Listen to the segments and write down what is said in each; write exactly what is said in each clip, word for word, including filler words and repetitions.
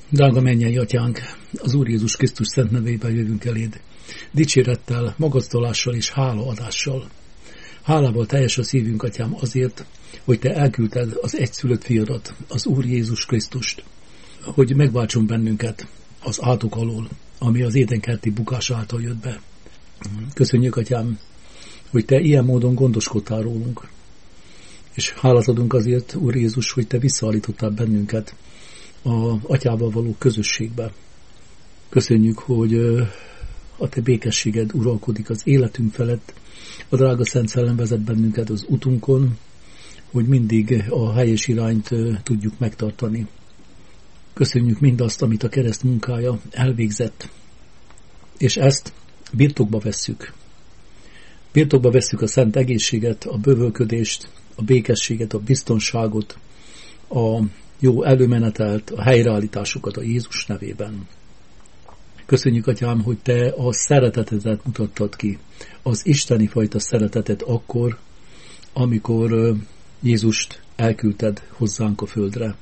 Drága mennyei Atyánk, az Úr Jézus Krisztus szent nevében jövünk eléd, dicsérettel, magasztalással és hálaadással. Hálával teljes a szívünk, Atyám, azért, hogy Te elküldted az egyszülött fiadat, az Úr Jézus Krisztust, hogy megváltson bennünket az átok alól, ami az édenkerti bukás által jött be. Köszönjük, Atyám, hogy Te ilyen módon gondoskodtál rólunk, és hálát adunk azért, Úr Jézus, hogy Te visszaállítottál bennünket az Atyával való közösségbe. Köszönjük, hogy a Te békességed uralkodik az életünk felett, a drága Szent Szellem vezet bennünket az utunkon, hogy mindig a helyes irányt tudjuk megtartani. Köszönjük mindazt, amit a kereszt munkája elvégzett, és ezt birtokba vesszük. Birtokba vesszük a szent egészséget, a bővölködést, a békességet, a biztonságot, a jó előmenetelt, a helyreállításokat a Jézus nevében. Köszönjük, Atyám, hogy Te a szeretetedet mutattad ki, az isteni fajta szeretetet akkor, amikor Jézust elküldted hozzánk a földre.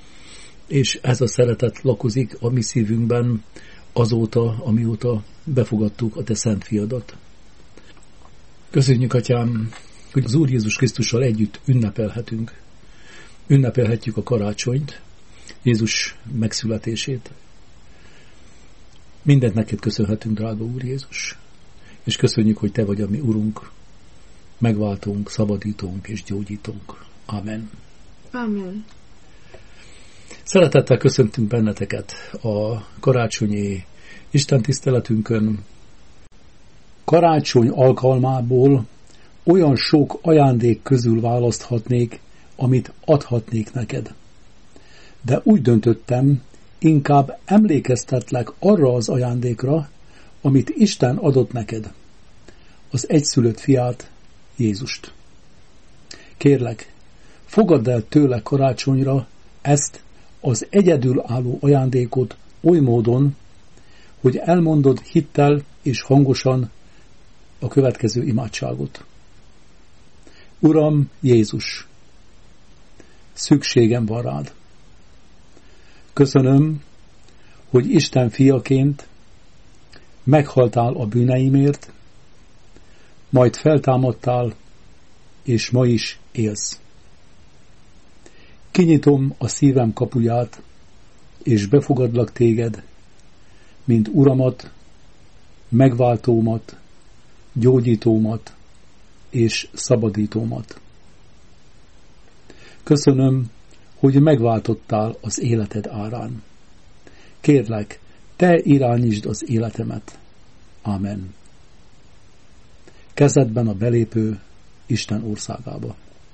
És ez a szeretet lakozik a mi szívünkben azóta, amióta befogadtuk a Te szent fiadat. Köszönjük, Atyám, hogy az Úr Jézus Krisztussal együtt ünnepelhetünk. Ünnepelhetjük a karácsonyt, Jézus megszületését. Mindent neked köszönhetünk, drága Úr Jézus, és köszönjük, hogy Te vagy a mi Urunk, megváltunk, szabadítunk és gyógyítunk. Amen. Amen. Szeretettel köszöntünk benneteket a karácsonyi istentiszteletünkön. Karácsony alkalmából olyan sok ajándék közül választhatnék, amit adhatnék neked. De úgy döntöttem, inkább emlékeztetlek arra az ajándékra, amit Isten adott neked, az egyszülött fiát, Jézust. Kérlek, fogadd el tőle karácsonyra ezt az egyedülálló ajándékot oly módon, hogy elmondod hittel és hangosan a következő imádságot. Uram Jézus, szükségem van rád. Köszönöm, hogy Isten fiaként meghaltál a bűneimért, majd feltámadtál, és ma is élsz. Kinyitom a szívem kapuját, és befogadlak téged, mint Uramat, megváltómat, gyógyítómat és szabadítómat. Köszönöm, hogy megváltottál az életed árán. Kérlek, Te irányítsd az életemet. Amen. Kezedben a belépő Isten országába.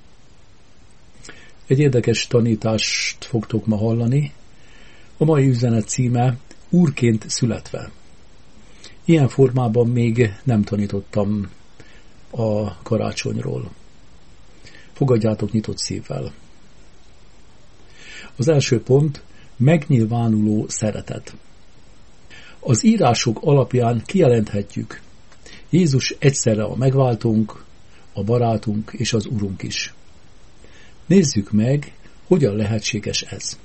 Egy érdekes tanítást fogtok ma hallani. A mai üzenet címe Úrként születve. Ilyen formában még nem tanítottam a karácsonyról. Fogadjátok nyitott szívvel. Az első pont, megnyilvánuló szeretet. Az írások alapján kijelenthetjük, Jézus egyszerre a megváltónk, a barátunk és az Urunk is. Nézzük meg, hogyan lehetséges ez.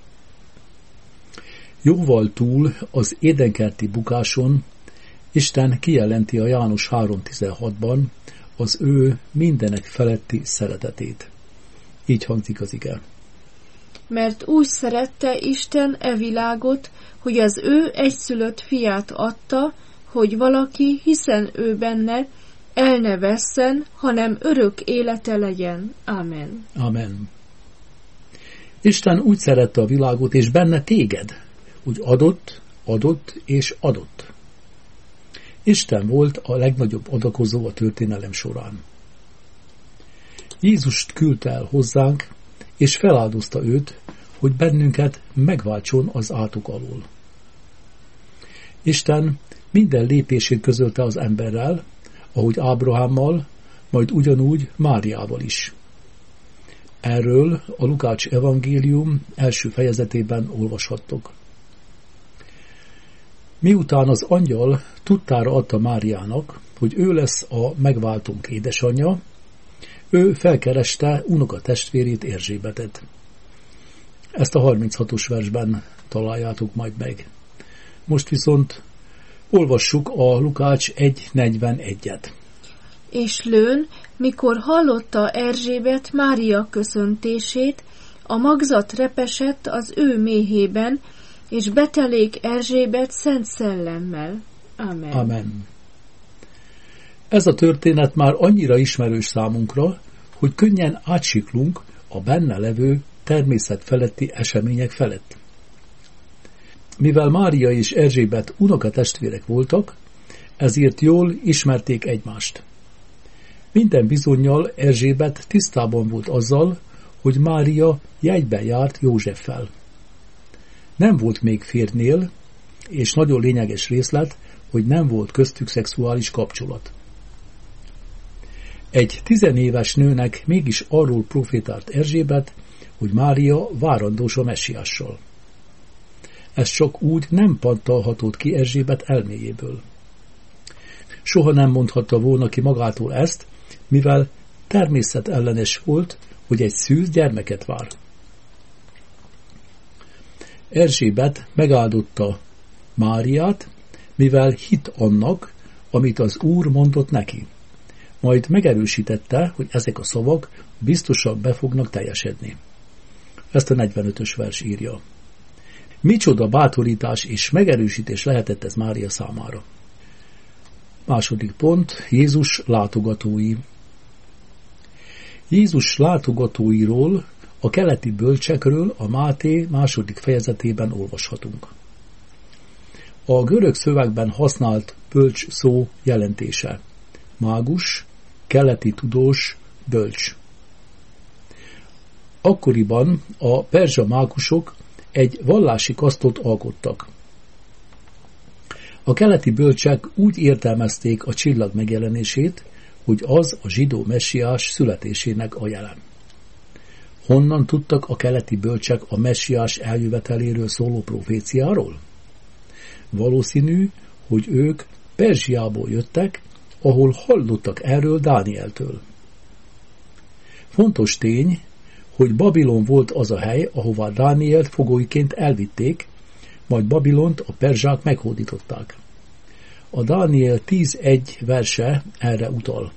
Jóval túl az édenkerti bukáson Isten kijelenti a János három tizenhatban az ő mindenek feletti szeretetét. Így hangzik az ige. Mert úgy szerette Isten e világot, hogy az ő egyszülött fiát adta, hogy valaki, hiszen ő benne, el ne vesszen, hanem örök élete legyen. Amen. Amen. Isten úgy szerette a világot, és benne téged, úgy adott, adott és adott. Isten volt a legnagyobb adakozó a történelem során. Jézust küldte el hozzánk, és feláldozta őt, hogy bennünket megváltson az átok alól. Isten minden lépését közölte az emberrel, ahogy Ábrahámmal, majd ugyanúgy Máriával is. Erről a Lukács evangélium első fejezetében olvashattok. Miután az angyal tudtára adta Máriának, hogy ő lesz a megváltónk édesanyja, ő felkereste unokatestvérét Erzsébetet. Ezt a harminchatos versben találjátok majd meg. Most viszont olvassuk a Lukács egy negyvenegyet. És lőn, mikor hallotta Erzsébet Mária köszöntését, a magzat repesett az ő méhében, és betelék Erzsébet szent szellemmel. Amen. Amen. Ez a történet már annyira ismerős számunkra, hogy könnyen átsiklunk a benne levő természetfeletti események felett. Mivel Mária és Erzsébet unokatestvérek voltak, ezért jól ismerték egymást. Minden bizonnyal Erzsébet tisztában volt azzal, hogy Mária jegyben járt Józseffel. Nem volt még férjnél, és nagyon lényeges részlet, hogy nem volt köztük szexuális kapcsolat. Egy tizenéves nőnek mégis arról profétált Erzsébet, hogy Mária várandós a messiással. Ez csak úgy nem pattanhatott ki Erzsébet elméjéből. Soha nem mondhatta volna ki magától ezt, mivel természetellenes volt, hogy egy szűz gyermeket vár. Erzsébet megáldotta Máriát, mivel hit annak, amit az Úr mondott neki. Majd megerősítette, hogy ezek a szavak biztosan be fognak teljesedni. Ezt a negyvenötös vers írja. Micsoda bátorítás és megerősítés lehetett ez Mária számára. Második pont, Jézus látogatói. Jézus látogatóiról, a keleti bölcsekről a Máté második fejezetében olvashatunk. A görög szövegben használt bölcs szó jelentése. Mágus, keleti tudós, bölcs. Akkoriban a perzsa mágusok egy vallási kasztot alkottak. A keleti bölcsek úgy értelmezték a csillag megjelenését, hogy az a zsidó messiás születésének a jelen. Honnan tudtak a keleti bölcsek a messiás eljöveteléről szóló proféciáról? Valószínű, hogy ők Perzsiából jöttek, ahol hallottak erről Dánieltől. Fontos tény, hogy Babilon volt az a hely, ahová Dánielt fogóiként elvitték, majd Babilont a perzsák meghódították. A Dániel tíz egy verse erre utal.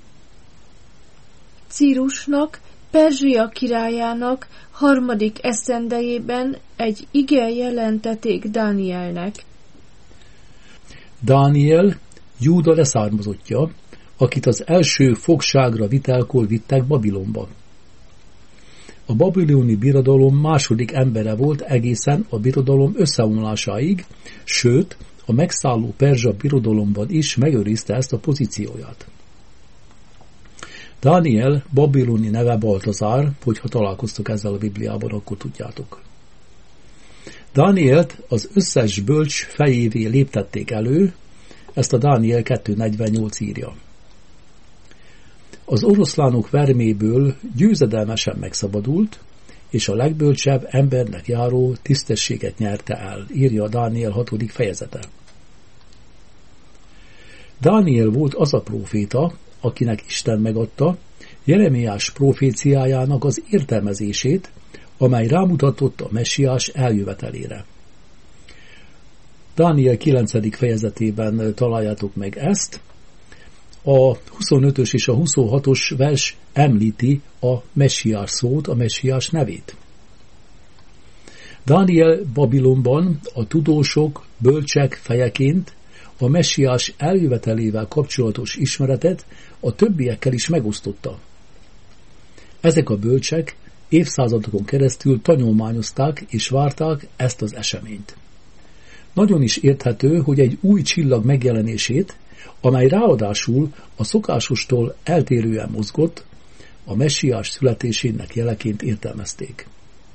Círusnak, Perzsia királyának harmadik esztendejében egy ige jelentették Dánielnek. Dániel Júda leszármazottja, akit az első fogságra vitelkor vittek Babilonba. A babiloni birodalom második embere volt egészen a birodalom összeomlásáig, sőt, a megszálló perzsa birodalomban is megőrizte ezt a pozícióját. Dániel babiloni neve Baltazár, hogyha találkoztok ezzel a Bibliában, akkor tudjátok. Dánielt az összes bölcs fejévé léptették elő, ezt a Dániel kettő negyvennyolc írja. Az oroszlánok verméből győzedelmesen megszabadult, és a legbölcsebb embernek járó tisztességet nyerte el, írja a Dániel hatodik fejezete. Dániel volt az a próféta, akinek Isten megadta Jeremiás proféciájának az értelmezését, amely rámutatott a messiás eljövetelére. Dániel kilencedik fejezetében találjátok meg ezt. A huszonötös és a huszonhatos vers említi a messiás szót, a messiás nevét. Dániel Babilonban a tudósok, bölcsek fejeként a messiás eljövetelével kapcsolatos ismeretet a többiekkel is megosztotta. Ezek a bölcsek évszázadokon keresztül tanulmányozták és várták ezt az eseményt. Nagyon is érthető, hogy egy új csillag megjelenését, amely ráadásul a szokásostól eltérően mozgott, a messiás születésének jeleként értelmezték.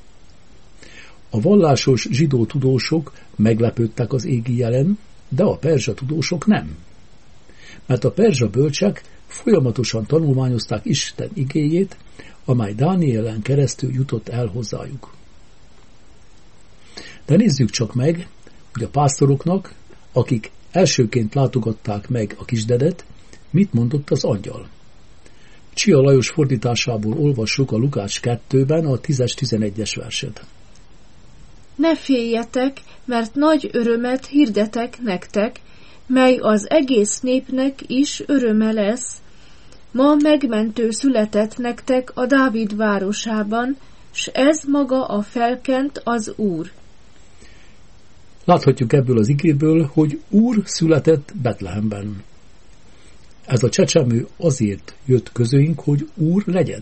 A vallásos zsidó tudósok meglepődtek az égi jelen, de a perzsa tudósok nem. Mert a perzsa bölcsek folyamatosan tanulmányozták Isten igéjét, amely Dánielen keresztül jutott el hozzájuk. De nézzük csak meg, hogy a pásztoroknak, akik elsőként látogatták meg a kisdedet, mit mondott az angyal. Csia Lajos fordításából olvassuk a Lukács kettőben a tízes-tizenegyes verset. Ne féljetek, mert nagy örömet hirdetek nektek, mely az egész népnek is öröme lesz. Ma megmentő született nektek a Dávid városában, s ez maga a felkent az Úr. Láthatjuk ebből az igéből, hogy Úr született Betlehemben. Ez a csecsemő azért jött közénk, hogy Úr legyen.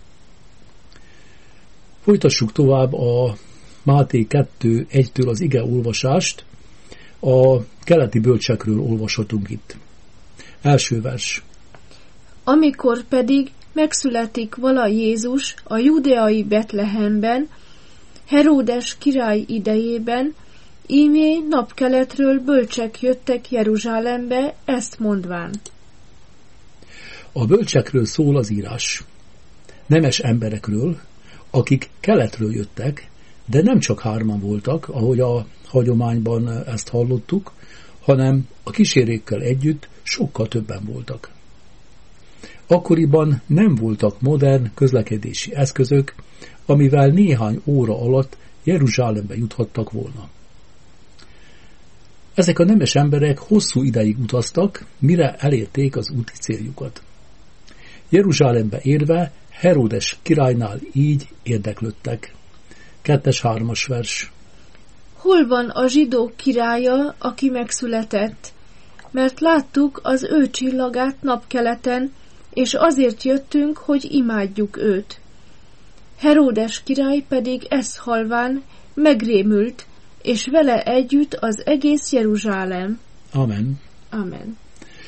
Folytassuk tovább a Máté kettő egytől az ige olvasást. A keleti bölcsekről olvashatunk itt. Első vers. Amikor pedig megszületik vala Jézus a judeai Betlehemben, Heródes király idejében, íme napkeletről bölcsek jöttek Jeruzsálembe, ezt mondván. A bölcsekről szól az írás. Nemes emberekről, akik keletről jöttek, de nem csak hárman voltak, ahogy a hagyományban ezt hallottuk, hanem a kísérékkel együtt sokkal többen voltak. Akkoriban nem voltak modern közlekedési eszközök, amivel néhány óra alatt Jeruzsálembe juthattak volna. Ezek a nemes emberek hosszú ideig utaztak, mire elérték az úti céljukat. Jeruzsálembe érve Heródes királynál így érdeklődtek. Kettes-hármas vers. Hol van a zsidók királya, aki megszületett? Mert láttuk az ő csillagát napkeleten, és azért jöttünk, hogy imádjuk őt. Heródes király pedig ezt halván megrémült, és vele együtt az egész Jeruzsálem. Amen. Amen.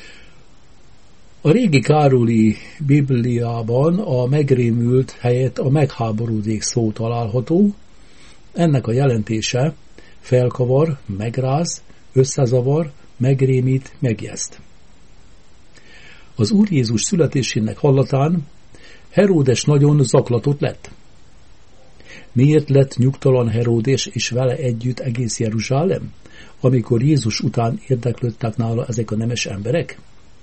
A régi károli Bibliában a megrémült helyett a megháborodék szó található. Ennek a jelentése felkavar, megráz, összezavar, megrémít, megjeszt. Az Úr Jézus születésének hallatán Heródes nagyon zaklatott lett. Miért lett nyugtalan Heródes és vele együtt egész Jeruzsálem, amikor Jézus után érdeklődtek nála ezek a nemes emberek?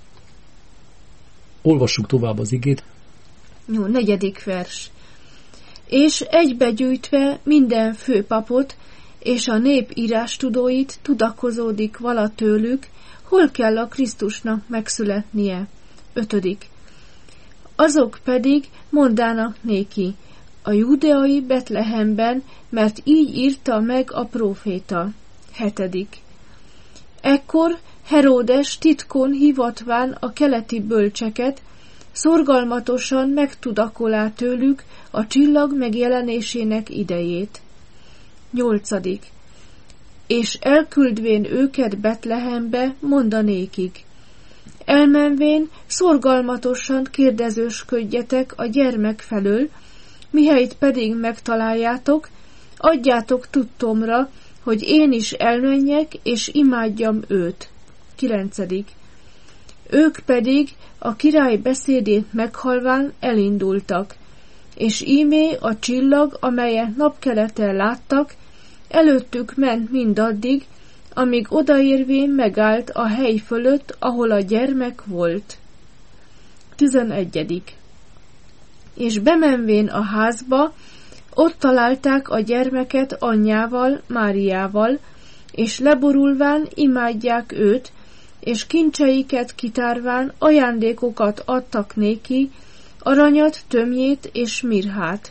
Olvassuk tovább az igét. Jó, negyedik vers. És egybegyűjtve minden főpapot és a nép írástudóit tudakozódik vala tőlük, hol kell a Krisztusnak megszületnie. Ötödik. Azok pedig mondának néki, a judeai Betlehemben, mert így írta meg a próféta. Hetedik. Ekkor Heródes titkon hivatván a keleti bölcseket, szorgalmatosan megtudakolá tőlük a csillag megjelenésének idejét. Nyolcadik. És elküldvén őket Betlehembe, mondanékik. Elmenvén szorgalmatosan kérdezősködjetek a gyermek felől, mihelyt pedig megtaláljátok, adjátok tudtomra, hogy én is elmenjek, és imádjam őt. Kilencedik. Ők pedig a király beszédét meghalván elindultak, és ímé a csillag, amelyet napkeleten láttak, előttük ment mindaddig, amíg odaérvén megállt a hely fölött, ahol a gyermek volt. Tizenegyedik. És bemenvén a házba, ott találták a gyermeket anyjával, Máriával, és leborulván imádják őt, és kincseiket kitárván ajándékokat adtak néki, aranyat, tömjét és mirhát.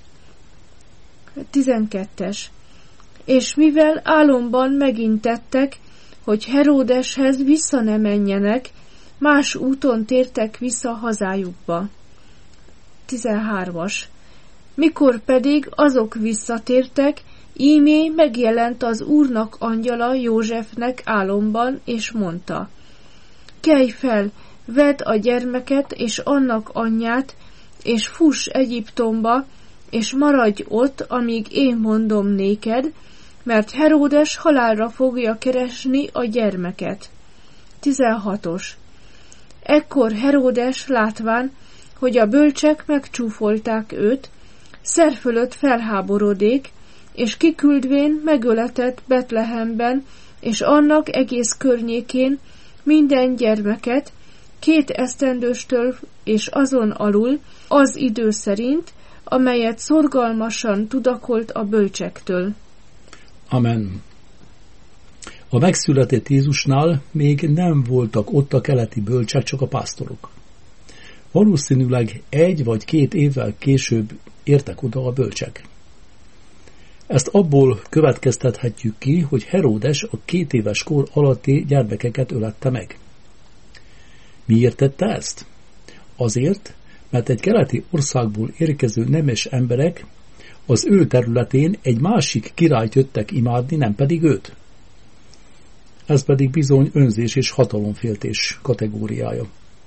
tizenkettes. És mivel álomban megintettek, hogy Heródeshez vissza ne menjenek, más úton tértek vissza hazájukba. tizenhármas. Mikor pedig azok visszatértek, ímé megjelent az Úrnak angyala Józsefnek álomban, és mondta: kelj fel, vedd a gyermeket és annak anyját, és fuss Egyiptomba, és maradj ott, amíg én mondom néked, mert Heródes halálra fogja keresni a gyermeket. tizenhatos. Ekkor Heródes látván, hogy a bölcsek megcsúfolták őt, szerfölött felháborodék, és kiküldvén megöletett Betlehemben, és annak egész környékén minden gyermeket, két esztendőstől és azon alul, az idő szerint, amelyet szorgalmasan tudakolt a bölcsektől. Amen. A megszületett Jézusnál még nem voltak ott a keleti bölcsek, csak a pásztorok. Valószínűleg egy vagy két évvel később értek oda a bölcsek. Ezt abból következtethetjük ki, hogy Heródes a két éves kor alatti gyermekeket ölette meg. Miért tette ezt? Azért, mert egy keleti országból érkező nemes emberek az ő területén egy másik királyt jöttek imádni, nem pedig őt. Ez pedig bizony önzés és hatalomféltés kategóriája.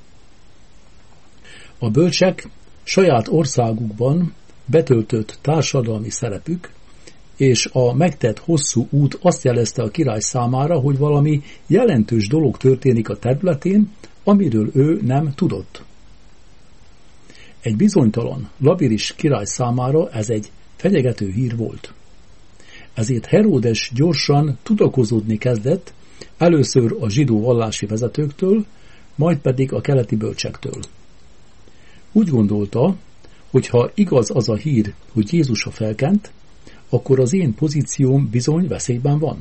A bölcsek saját országukban betöltött társadalmi szerepük, és a megtett hosszú út azt jelezte a király számára, hogy valami jelentős dolog történik a területén, amiről ő nem tudott. Egy bizonytalan, labiris király számára ez egy fenyegető hír volt. Ezért Heródes gyorsan tudakozódni kezdett, először a zsidó vallási vezetőktől, majd pedig a keleti bölcsektől. Úgy gondolta, hogy ha igaz az a hír, hogy Jézus a felkent, akkor az én pozícióm bizony veszélyben van.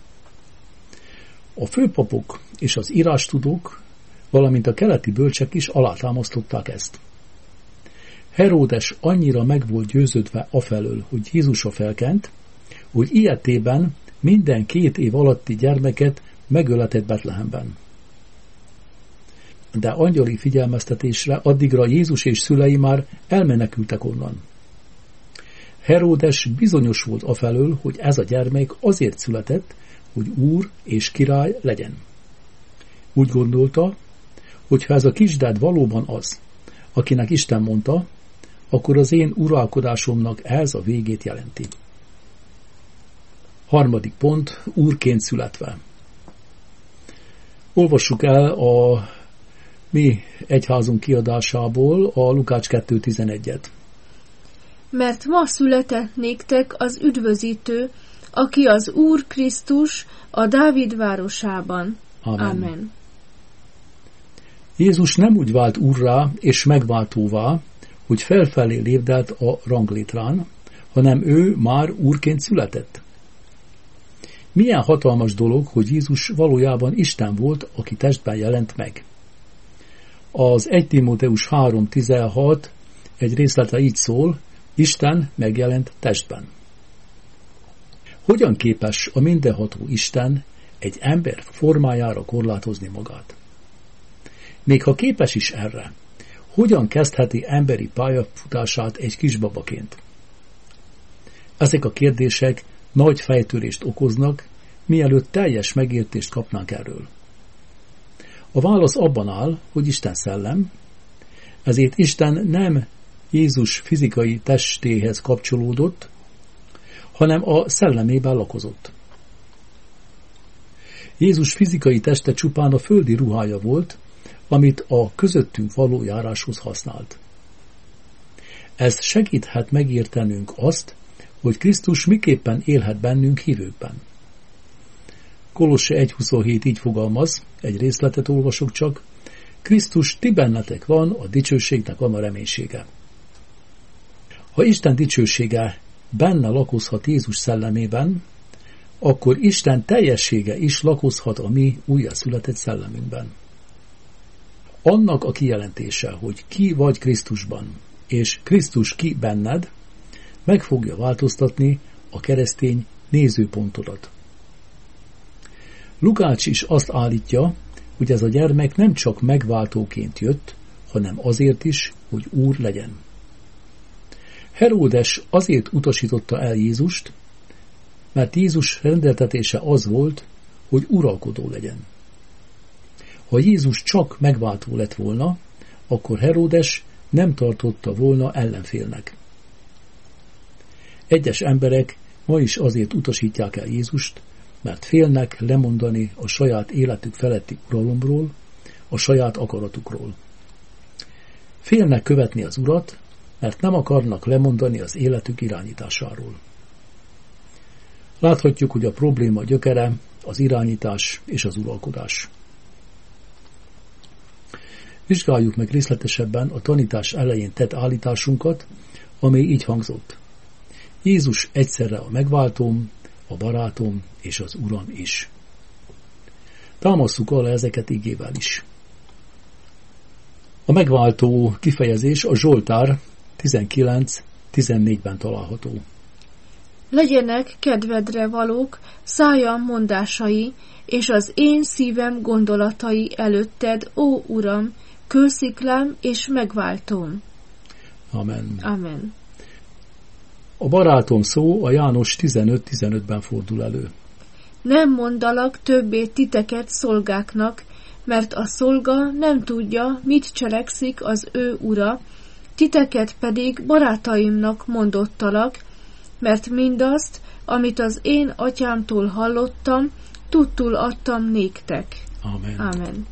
A főpapok és az írástudók, valamint a keleti bölcsek is alátámasztották ezt. Heródes annyira meg volt győződve afelől, hogy Jézus a felkent, hogy ilyetében minden két év alatti gyermeket megöletett Betlehemben. De angyali figyelmeztetésre addigra Jézus és szülei már elmenekültek onnan. Heródes bizonyos volt afelől, hogy ez a gyermek azért született, hogy úr és király legyen. Úgy gondolta, hogy ha ez a kisded valóban az, akinek Isten mondta, akkor az én uralkodásomnak ez a végét jelenti. Harmadik pont, úrként születve. Olvassuk el a mi egyházunk kiadásából a Lukács kettő tizenegyet. Mert ma született néktek az üdvözítő, aki az Úr Krisztus a Dávid városában. Amen. Amen. Jézus nem úgy vált úrrá és megváltóvá, hogy felfelé lépdelt a ranglétrán, hanem ő már úrként született. Milyen hatalmas dolog, hogy Jézus valójában Isten volt, aki testben jelent meg. Az egy Timóteus három tizenhat egy részlete így szól, Isten megjelent testben. Hogyan képes a mindenható Isten egy ember formájára korlátozni magát? Még ha képes is erre, hogyan kezdheti emberi pályafutását egy kisbabaként? Ezek a kérdések nagy fejtörést okoznak, mielőtt teljes megértést kapnánk erről. A válasz abban áll, hogy Isten szellem, ezért Isten nem Jézus fizikai testéhez kapcsolódott, hanem a szellemében lakozott. Jézus fizikai teste csupán a földi ruhája volt, amit a közöttünk való járáshoz használt. Ez segíthet megértenünk azt, hogy Krisztus miképpen élhet bennünk hívőkben. Kolosse egy huszonhét így fogalmaz, egy részletet olvasok csak, Krisztus ti bennetek van, a dicsőségnek van a reménysége. Ha Isten dicsősége benne lakozhat Jézus szellemében, akkor Isten teljessége is lakozhat a mi újjászületett szellemünkben. Annak a kijelentése, hogy ki vagy Krisztusban, és Krisztus ki benned, meg fogja változtatni a keresztény nézőpontodat. Lukács is azt állítja, hogy ez a gyermek nem csak megváltóként jött, hanem azért is, hogy úr legyen. Heródes azért utasította el Jézust, mert Jézus rendeltetése az volt, hogy uralkodó legyen. Ha Jézus csak megváltó lett volna, akkor Heródes nem tartotta volna ellenfélnek. Egyes emberek ma is azért utasítják el Jézust, mert félnek lemondani a saját életük feletti uralomról, a saját akaratukról. Félnek követni az Urat, mert nem akarnak lemondani az életük irányításáról. Láthatjuk, hogy a probléma gyökere az irányítás és az uralkodás. Vizsgáljuk meg részletesebben a tanítás elején tett állításunkat, amely így hangzott. Jézus egyszerre a megváltóm, a barátom és az Uram is. Támasszuk alá ezeket igével is. A megváltó kifejezés a Zsoltár tizenkilenc tizennégyben található. Legyenek kedvedre valók szájam mondásai, és az én szívem gondolatai előtted, ó Uram, kősziklám és megváltóm. Amen. Amen. A barátom szó a János tizenöt tizenötben fordul elő. Nem mondalak többé titeket szolgáknak, mert a szolga nem tudja, mit cselekszik az ő ura, titeket pedig barátaimnak mondottalak, mert mindazt, amit az én atyámtól hallottam, tudtul adtam néktek. Amen. Amen.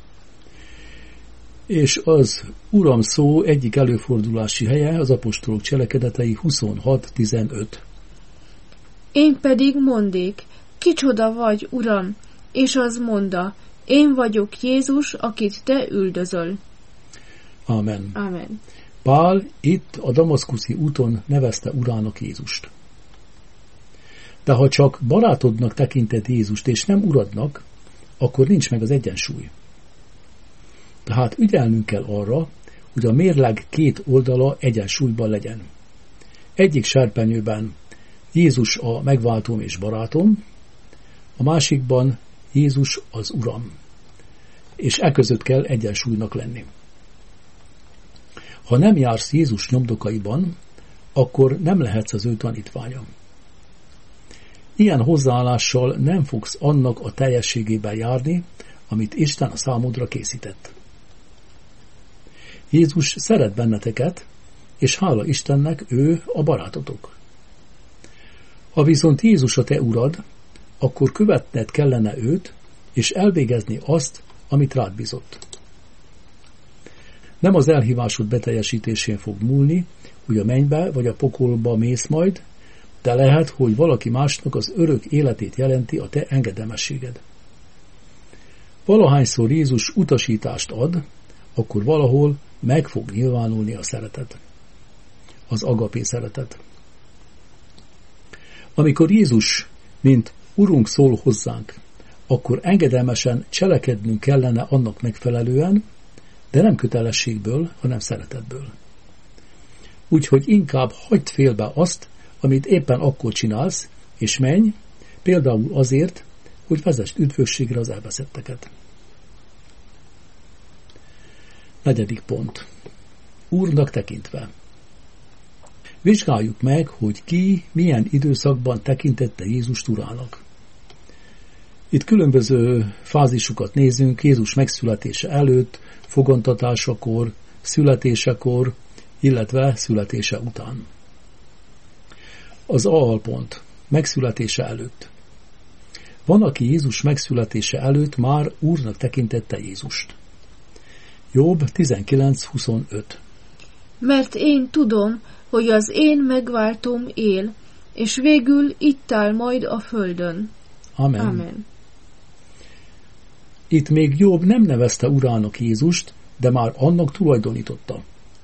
És az Uram szó egyik előfordulási helye az apostolok cselekedetei huszonhat tizenöt. Én pedig mondék, kicsoda vagy, Uram, és az monda, én vagyok Jézus, akit te üldözöl. Amen. Amen. Pál itt a damaszkuszi úton nevezte urának Jézust. De ha csak barátodnak tekinted Jézust, és nem uradnak, akkor nincs meg az egyensúly. Tehát ügyelnünk kell arra, hogy a mérleg két oldala egyensúlyban legyen. Egyik serpenyőben Jézus a megváltóm és barátom, a másikban Jézus az Uram. És e között kell egyensúlynak lenni. Ha nem jársz Jézus nyomdokaiban, akkor nem lehetsz az ő tanítványa. Ilyen hozzáállással nem fogsz annak a teljességében járni, amit Isten a számodra készített. Jézus szeret benneteket, és hála Istennek ő a barátotok. Ha viszont Jézus a te urad, akkor követned kellene őt, és elvégezni azt, amit rád bizott. Nem az elhívásod beteljesítésén fog múlni, hogy a mennybe vagy a pokolba mész majd, de lehet, hogy valaki másnak az örök életét jelenti a te engedelmességed. Valahányszor Jézus utasítást ad, akkor valahol meg fog nyilvánulni a szeretet. Az agapé szeretet. Amikor Jézus, mint Urunk szól hozzánk, akkor engedelmesen cselekednünk kellene annak megfelelően, de nem kötelességből, hanem szeretetből. Úgyhogy inkább hagyd félbe azt, amit éppen akkor csinálsz, és menj, például azért, hogy vezess üdvösségre az elveszetteket. Negyedik pont. Úrnak tekintve. Vizsgáljuk meg, hogy ki milyen időszakban tekintette Jézust urának. Itt különböző fázisokat nézünk, Jézus megszületése előtt, fogantatásakor, születésekor, illetve születése után. Az A alpont. Megszületése előtt. Van, aki Jézus megszületése előtt már Úrnak tekintette Jézust. Jobb tizenkilenc huszonöt. Mert én tudom, hogy az én megváltóm él, és végül itt áll majd a földön. Amen. Amen. Itt még Jobb nem nevezte urának Jézust, de már annak tulajdonította.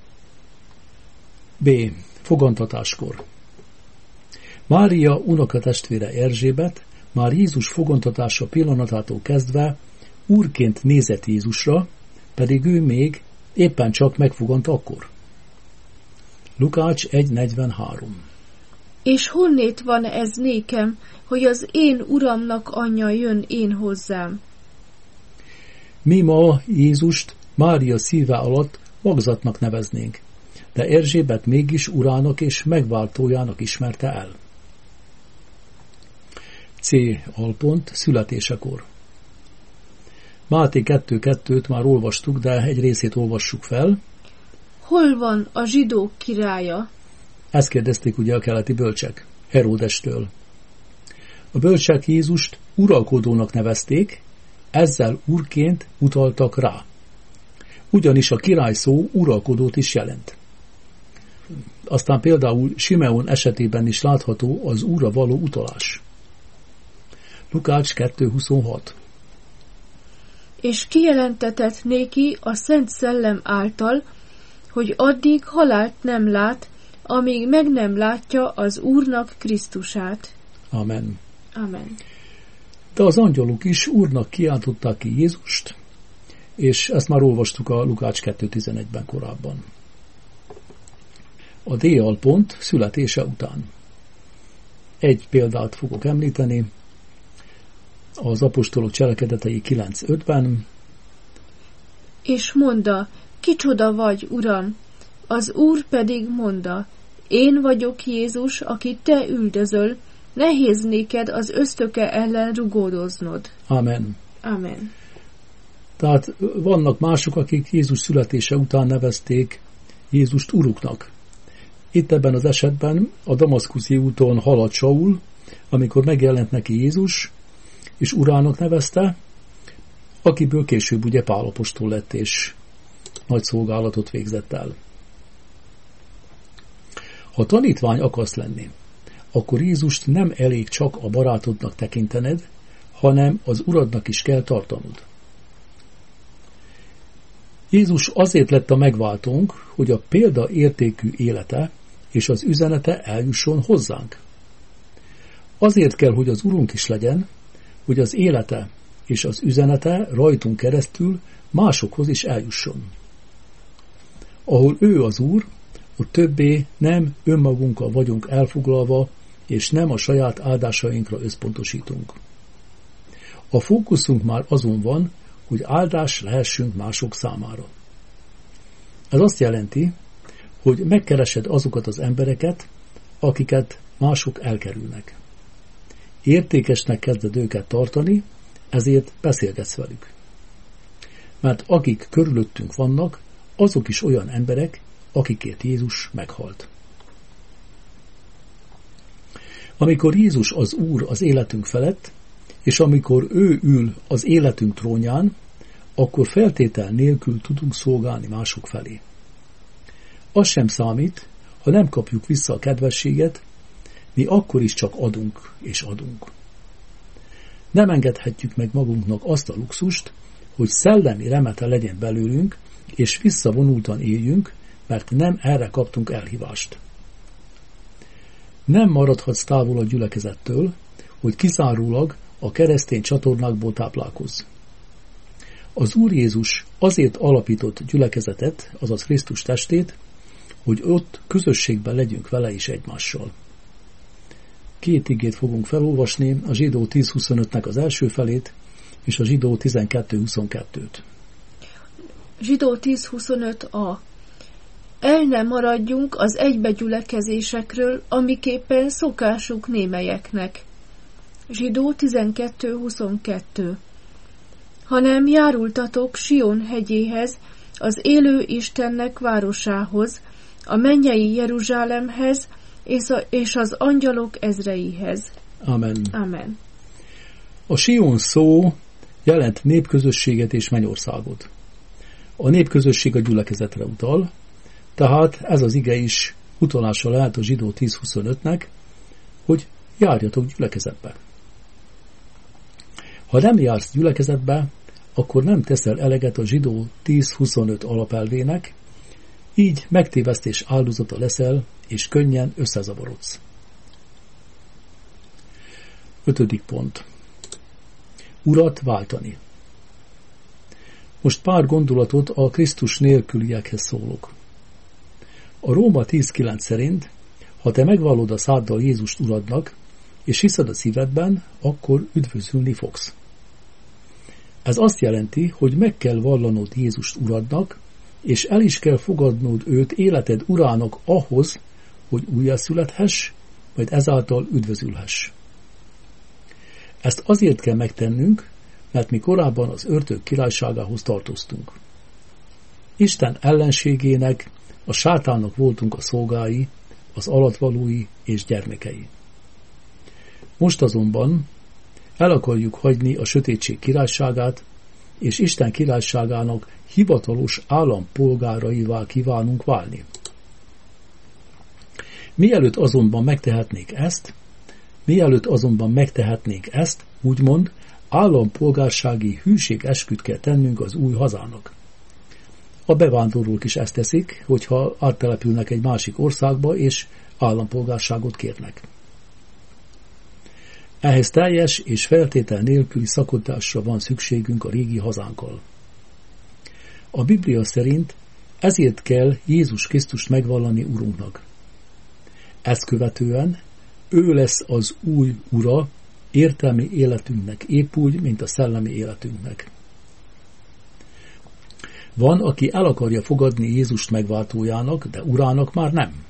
B. Fogantatáskor. Mária unokatestvére Erzsébet már Jézus fogantatása pillanatától kezdve úrként nézett Jézusra, pedig ő még éppen csak megfogant akkor. Lukács egy negyvenhárom. És honnét van ez nékem, hogy az én uramnak anyja jön én hozzám? Mi ma Jézust Mária szíve alatt magzatnak neveznénk, de Erzsébet mégis urának és megváltójának ismerte el. C. Alpont. Születésekor. Máté kettő kettőt már olvastuk, de egy részét olvassuk fel. Hol van a zsidók királya? Ezt kérdezték ugye a keleti bölcsek, Heródestől. A bölcsek Jézust uralkodónak nevezték, ezzel úrként utaltak rá. Ugyanis a király szó uralkodót is jelent. Aztán például Simeon esetében is látható az úrra való utalás. Lukács kettő huszonhat. És kijelentetett néki a Szent Szellem által, hogy addig halált nem lát, amíg meg nem látja az Úrnak Krisztusát. Amen. Amen. De az angyalok is Úrnak kiáltották ki Jézust, és ezt már olvastuk a Lukács kettő tizenegyben korábban. A D-alpont születése után. Egy példát fogok említeni, az apostolok cselekedetei kilenc ötben. És mondta, kicsoda vagy, Uram? Az Úr pedig mondta, én vagyok Jézus, akit te üldözöl, nehéz néked az ösztöke ellen rugódoznod. Amen. Amen. Tehát vannak mások, akik Jézus születése után nevezték Jézust Uruknak. Itt ebben az esetben a damaszkuszi úton haladt Saul, amikor megjelent neki Jézus, és Urának nevezte, akiből később ugye Pál apostol lett, és nagy szolgálatot végzett el. Ha tanítvány akarsz lenni, akkor Jézust nem elég csak a barátodnak tekintened, hanem az Uradnak is kell tartanod. Jézus azért lett a megváltónk, hogy a példaértékű élete és az üzenete eljusson hozzánk. Azért kell, hogy az Urunk is legyen, hogy az élete és az üzenete rajtunk keresztül másokhoz is eljusson. Ahol ő az Úr, ott többé nem önmagunkkal vagyunk elfoglalva, és nem a saját áldásainkra összpontosítunk. A fókuszunk már azon van, hogy áldás lehessünk mások számára. Ez azt jelenti, hogy megkeresed azokat az embereket, akiket mások elkerülnek. Értékesnek kezded őket tartani, ezért beszélgetsz velük. Mert akik körülöttünk vannak, azok is olyan emberek, akikért Jézus meghalt. Amikor Jézus az Úr az életünk felett, és amikor ő ül az életünk trónján, akkor feltétel nélkül tudunk szolgálni mások felé. Az sem számít, ha nem kapjuk vissza a kedvességet, mi akkor is csak adunk és adunk. Nem engedhetjük meg magunknak azt a luxust, hogy szellemi remete legyen belőlünk, és visszavonultan éljünk, mert nem erre kaptunk elhívást. Nem maradhatsz távol a gyülekezettől, hogy kizárólag a keresztény csatornákból táplálkozz. Az Úr Jézus azért alapított gyülekezetet, azaz Krisztus testét, hogy ott közösségben legyünk vele is egymással. Két igét fogunk felolvasni, a Zsidó tíz huszonötnek az első felét, és a Zsidó tizenkettő huszonkettőt. Zsidó tíz huszonöt a. El ne maradjunk az egybegyülekezésekről, amiképpen szokásuk némelyeknek. Zsidó tizenkettő huszonkettő. Hanem járultatok Sion hegyéhez, az élő Istennek városához, a mennyei Jeruzsálemhez, és az angyalok ezreihez. Amen. Amen. A Sion szó jelent népközösséget és mennyországot. A népközösség a gyülekezetre utal, tehát ez az ige is utalása lehet a Zsidó tíz huszonötnek, hogy járjatok gyülekezetbe. Ha nem jársz gyülekezetbe, akkor nem teszel eleget a Zsidó tíz huszonöt alapelvének, így megtévesztés áldozata leszel, és könnyen összezavarodsz. Ötödik pont. Urat váltani. Most pár gondolatot a Krisztus nélküliekhez szólok. A Róma tíz kilenc szerint, ha te megvallod a száddal Jézust Uradnak, és hiszed a szívedben, akkor üdvözülni fogsz. Ez azt jelenti, hogy meg kell vallanod Jézust Uradnak, és el is kell fogadnod őt életed urának ahhoz, hogy újjászülethess, majd ezáltal üdvözülhess. Ezt azért kell megtennünk, mert mi korábban az ördög királyságához tartoztunk. Isten ellenségének, a sátánnak voltunk a szolgái, az alattvalói és gyermekei. Most azonban el akarjuk hagyni a sötétség királyságát, és Isten királyságának hivatalos állampolgáraivá kívánunk válni. Mielőtt azonban megtehetnék ezt, mielőtt azonban megtehetnénk ezt, úgymond állampolgársági hűségesküt kell tennünk az új hazának. A bevándorlók is ezt teszik, hogyha áttelepülnek egy másik országba, és állampolgárságot kérnek. Ehhez teljes és feltétel nélküli szakotásra van szükségünk a régi hazánkkal. A Biblia szerint ezért kell Jézus Krisztust megvallani Urunknak. Ezt követően ő lesz az új ura értelmi életünknek, épp úgy, mint a szellemi életünknek. Van, aki el akarja fogadni Jézust megváltójának, de urának már nem.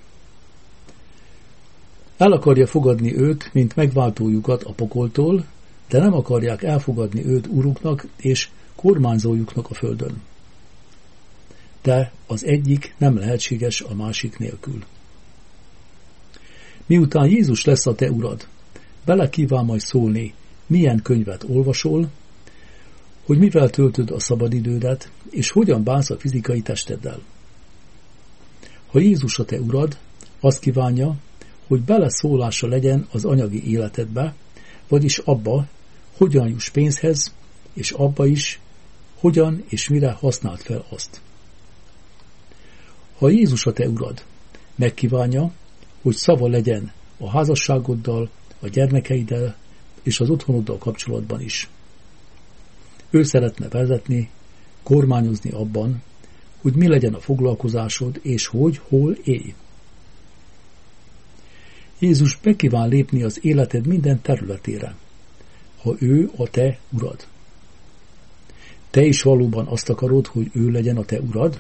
El akarja fogadni őt, mint megváltójukat a pokoltól, de nem akarják elfogadni őt uruknak és kormányzójuknak a földön. De az egyik nem lehetséges a másik nélkül. Miután Jézus lesz a te urad, bele kíván majd szólni, milyen könyvet olvasol, hogy mivel töltöd a szabadidődet, és hogyan bánsz a fizikai testeddel. Ha Jézus a te urad, azt kívánja, hogy beleszólása legyen az anyagi életedbe, vagyis abba, hogyan juss pénzhez, és abba is, hogyan és mire használd fel azt. Ha Jézus a te urad, megkívánja, hogy szava legyen a házasságoddal, a gyermekeiddel és az otthonoddal kapcsolatban is. Ő szeretne vezetni, kormányozni abban, hogy mi legyen a foglalkozásod, és hogy, hol élj. Jézus be kíván lépni az életed minden területére, ha ő a te urad. Te is valóban azt akarod, hogy ő legyen a te urad?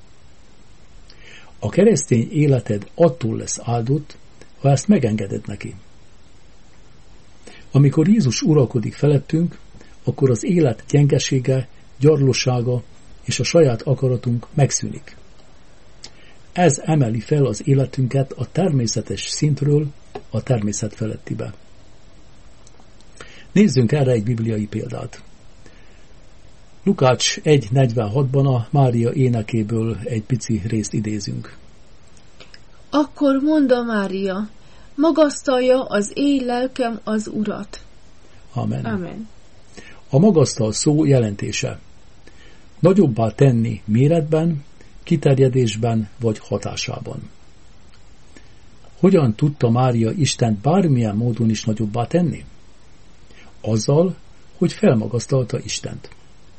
A keresztény életed attól lesz áldott, ha ezt megengeded neki. Amikor Jézus uralkodik felettünk, akkor az élet gyengesége, gyarlósága és a saját akaratunk megszűnik. Ez emeli fel az életünket a természetes szintről a természet felettibe. Nézzünk erre egy bibliai példát. Lukács egy negyvenhatban a Mária énekéből egy pici részt idézünk. Akkor mondta Mária, magasztalja az én lelkem az Urat. Amen. Amen. A magasztal szó jelentése. Nagyobbá tenni méretben, kiterjedésben vagy hatásában. Hogyan tudta Mária Istent bármilyen módon is nagyobbá tenni? Azzal, hogy felmagasztalta Istent.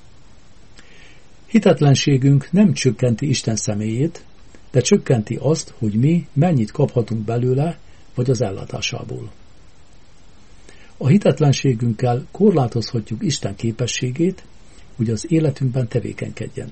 Hitetlenségünk nem csökkenti Isten személyét, de csökkenti azt, hogy mi mennyit kaphatunk belőle, vagy az ellátásából. A hitetlenségünkkel korlátozhatjuk Isten képességét, hogy az életünkben tevékenykedjen.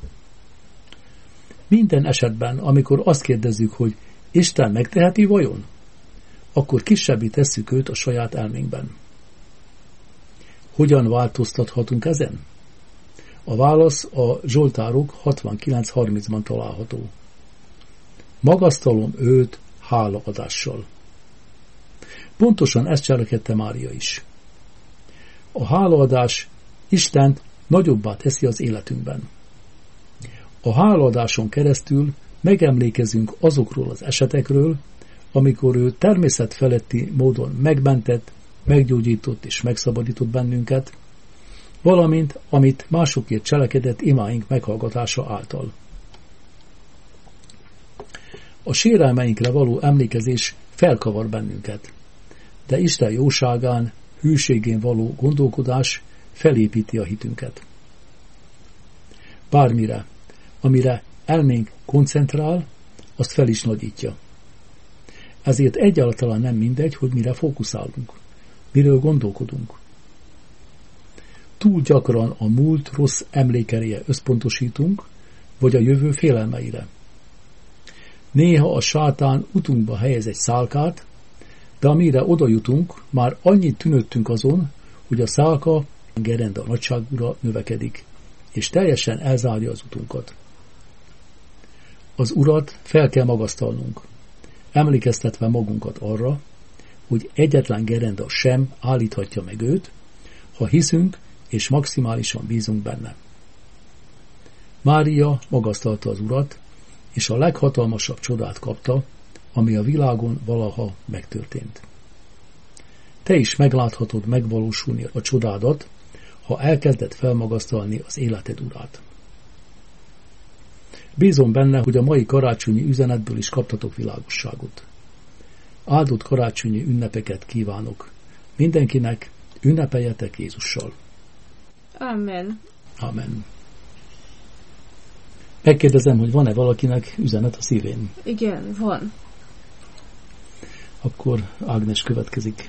Minden esetben, amikor azt kérdezzük, hogy Isten megteheti vajon, akkor kisebbé tesszük őt a saját elménkben. Hogyan változtathatunk ezen? A válasz a Zsoltárok hatvankilenc harmincban található. Magasztalom őt hálaadással. Pontosan ezt cselekedte Mária is. A hálaadás Istent nagyobbá teszi az életünkben. A hálaadáson keresztül megemlékezünk azokról az esetekről, amikor ő természetfeletti módon megmentett, meggyógyított és megszabadított bennünket, valamint amit másokért cselekedett imáink meghallgatása által. A sérelmeinkre való emlékezés felkavar bennünket, de Isten jóságán, hűségén való gondolkodás felépíti a hitünket. Bármire, amire elménk koncentrál, azt fel is nagyítja. Ezért egyáltalán nem mindegy, hogy mire fókuszálunk, miről gondolkodunk. Túl gyakran a múlt rossz emlékeire összpontosítunk, vagy a jövő félelmeire. Néha a sátán utunkba helyez egy szálkát, de amire oda jutunk, már annyit tűnődtünk azon, hogy a szálka gerenda nagyságúra növekedik, és teljesen elzárja az utunkat. Az Urat fel kell magasztalnunk, emlékeztetve magunkat arra, hogy egyetlen gerenda sem állíthatja meg őt, ha hiszünk és maximálisan bízunk benne. Mária magasztalta az Urat, és a leghatalmasabb csodát kapta, ami a világon valaha megtörtént. Te is megláthatod megvalósulni a csodádat, ha elkezded felmagasztalni az életed Urát. Bízom benne, hogy a mai karácsonyi üzenetből is kaptatok világosságot. Áldott karácsonyi ünnepeket kívánok Mindenkinek ünnepeljetek Jézussal. Amen. Amen. Megkérdezem, hogy van-e valakinek üzenet a szívén? Igen, van. Akkor Ágnes következik.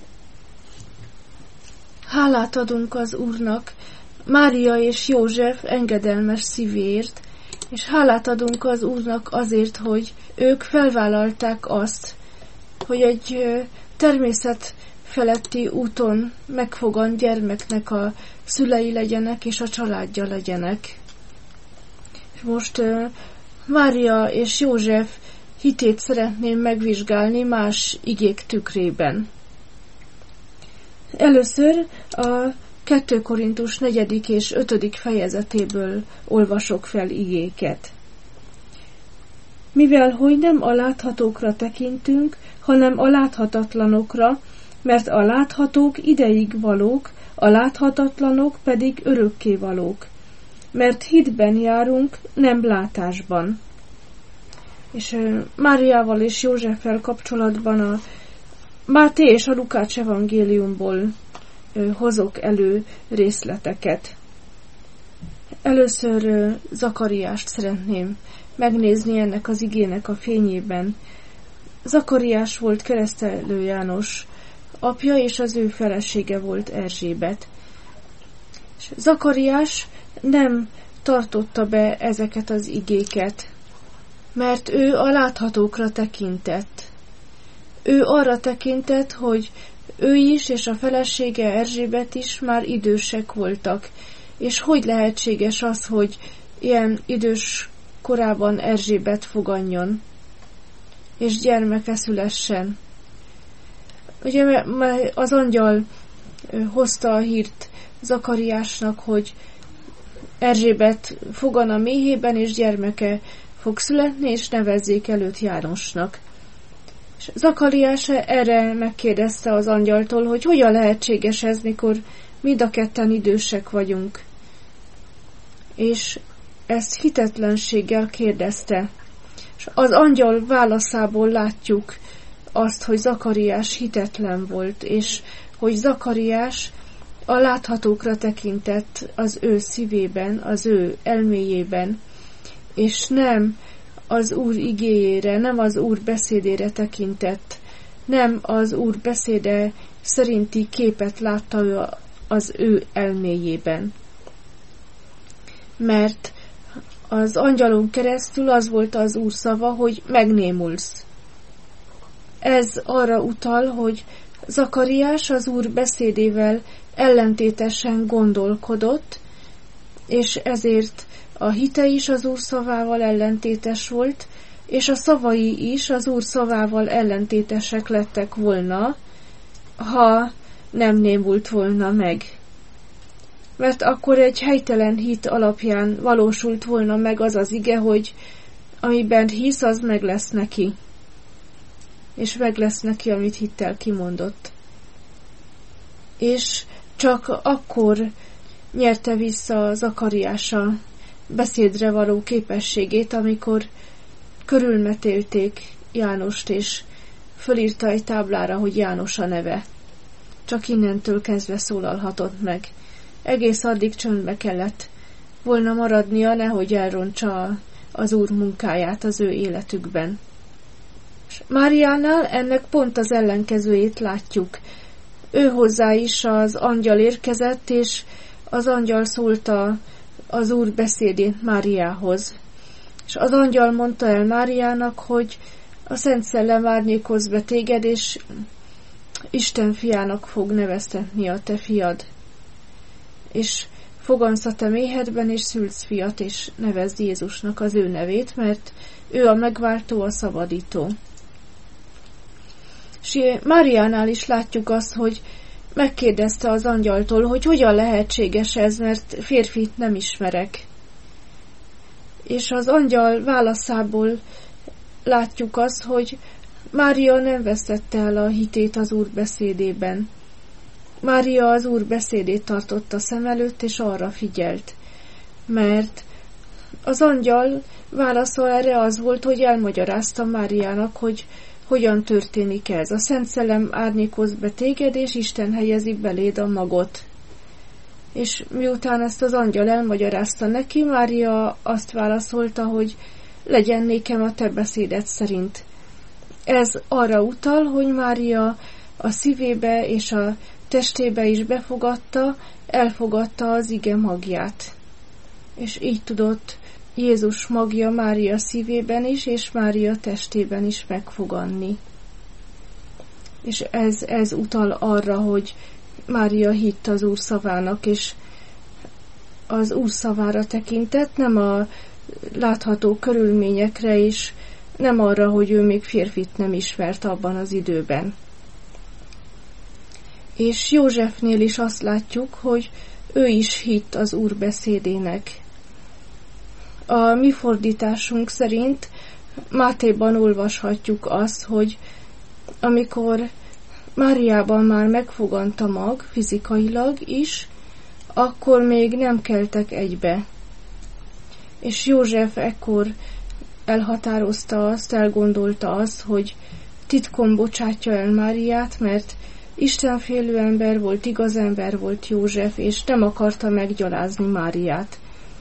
Hálát adunk az Úrnak, Mária és József engedelmes szívéért, és hálát adunk az Úrnak azért, hogy ők felvállalták azt, hogy egy természet feletti úton megfogant gyermeknek a szülei legyenek, és a családja legyenek. Most uh, Mária és József hitét szeretném megvizsgálni más igék tükrében. Először a kettő Korintus negyedik és ötödik fejezetéből olvasok fel igéket. Mivel hogy nem a láthatókra tekintünk, hanem a láthatatlanokra, mert a láthatók ideig valók, a láthatatlanok pedig örökké valók. Mert hitben járunk, nem látásban. És uh, Máriával és Józseffel kapcsolatban a Máté és a Lukács evangéliumból uh, hozok elő részleteket. Először uh, Zakariást szeretném megnézni ennek az igének a fényében. Zakariás volt Keresztelő János apja, és az ő felesége volt Erzsébet. És Zakariás nem tartotta be ezeket az igéket, mert ő a láthatókra tekintett. Ő arra tekintett, hogy ő is és a felesége Erzsébet is már idősek voltak, és hogy lehetséges az, hogy ilyen idős korában Erzsébet foganjon, és gyermeke szülessen. Ugye az angyal hozta a hírt Zakariásnak, hogy Erzsébet fogan a méhében, és gyermeke fog születni, és nevezzék előtt Jánosnak. És Zakariás erre megkérdezte az angyaltól, hogy hogyan lehetséges ez, mikor mind a ketten idősek vagyunk. És ezt hitetlenséggel kérdezte. És az angyal válaszából látjuk azt, hogy Zakariás hitetlen volt, és hogy Zakariás a láthatókra tekintett az ő szívében, az ő elméjében, és nem az Úr igéjére, nem az Úr beszédére tekintett, nem az Úr beszéde szerinti képet látta ő az ő elméjében. Mert az angyalon keresztül az volt az Úr szava, hogy megnémulsz. Ez arra utal, hogy Zakariás az Úr beszédével ellentétesen gondolkodott, és ezért a hite is az Úr szavával ellentétes volt, és a szavai is az Úr szavával ellentétesek lettek volna, ha nem némult volna meg. Mert akkor egy helytelen hit alapján valósult volna meg az az ige, hogy amiben hisz, az meg lesz neki. És meg lesz neki, amit hittel kimondott. És csak akkor nyerte vissza Zakariás a beszédre való képességét, amikor körülmetélték Jánost, és fölírta egy táblára, hogy János a neve. Csak innentől kezdve szólalhatott meg. Egész addig csöndbe kellett volna maradnia, nehogy elrontsa az Úr munkáját az ő életükben. És Máriánál ennek pont az ellenkezőjét látjuk. Ő hozzá is az angyal érkezett, és az angyal szólta az Úr beszédét Máriához. És az angyal mondta el Máriának, hogy a Szent Szellem árnyékoz be téged, és Isten fiának fog neveztetni a te fiad. És fogansz a te méhedben, és szülsz fiat, és nevezd Jézusnak az ő nevét, mert ő a megváltó, a szabadító. És Máriánál is látjuk azt, hogy megkérdezte az angyaltól, hogy hogyan lehetséges ez, mert férfit nem ismerek. És az angyal válaszából látjuk azt, hogy Mária nem vesztette el a hitét az Úr beszédében. Mária az Úr beszédét tartotta szem előtt, és arra figyelt. Mert az angyal válasza erre az volt, hogy elmagyarázta Máriának, hogy hogyan történik ez. A Szent Szellem árnyékoz be téged, és Isten helyezi beléd a magot. És miután ezt az angyal elmagyarázta neki, Mária azt válaszolta, hogy legyen nékem a te beszéded szerint. Ez arra utal, hogy Mária a szívébe és a testébe is befogadta, elfogadta az ige magját. És így tudott Jézus magja Mária szívében is, és Mária testében is megfoganni. És ez, ez utal arra, hogy Mária hitt az Úr szavának, és az Úr szavára tekintett, nem a látható körülményekre, és nem arra, hogy ő még férfit nem ismert abban az időben. És Józsefnél is azt látjuk, hogy ő is hitt az Úr beszédének. A mi fordításunk szerint Mátéban olvashatjuk azt, hogy amikor Máriában már megfogant a mag fizikailag is, akkor még nem keltek egybe. És József ekkor elhatározta azt, elgondolta azt, hogy titkon bocsátja el Máriát, mert istenfélő ember volt, igaz ember volt József, és nem akarta meggyalázni Máriát.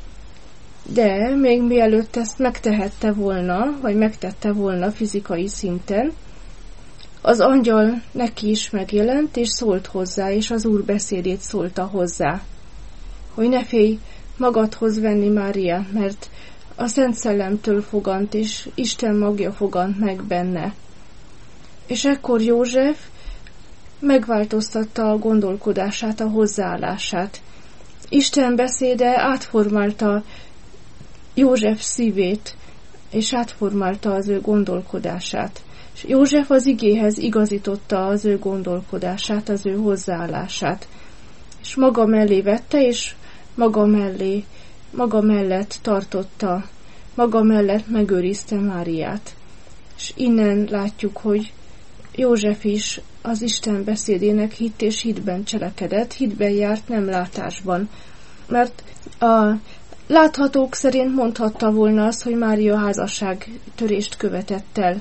De még mielőtt ezt megtehette volna, vagy megtette volna fizikai szinten, az angyal neki is megjelent, és szólt hozzá, és az Úr beszédét szólta hozzá, hogy ne félj magadhoz venni Máriát, mert a Szent Szellemtől fogant, és Isten magja fogant meg benne. És ekkor József megváltoztatta a gondolkodását, a hozzáállását. Isten beszéde átformálta József szívét, és átformálta az ő gondolkodását. És József az igéhez igazította az ő gondolkodását, az ő hozzáállását. És maga mellé vette, és maga mellé, maga mellett tartotta, maga mellett megőrizte Máriát. És innen látjuk, hogy József is az Isten beszédének hitt és hitben cselekedett, hitben járt, nem látásban. Mert a láthatók szerint mondhatta volna azt, hogy Mária házasság törést követett el,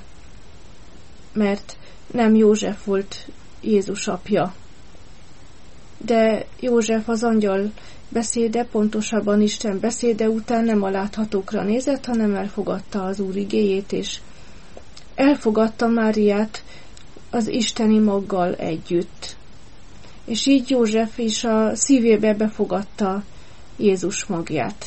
mert nem József volt Jézus apja. De József az angyal beszéde, pontosabban Isten beszéde után nem a láthatókra nézett, hanem elfogadta az Úr igéjét, és elfogadta Máriát az isteni maggal együtt. És így József is a szívébe befogadta Jézus magját.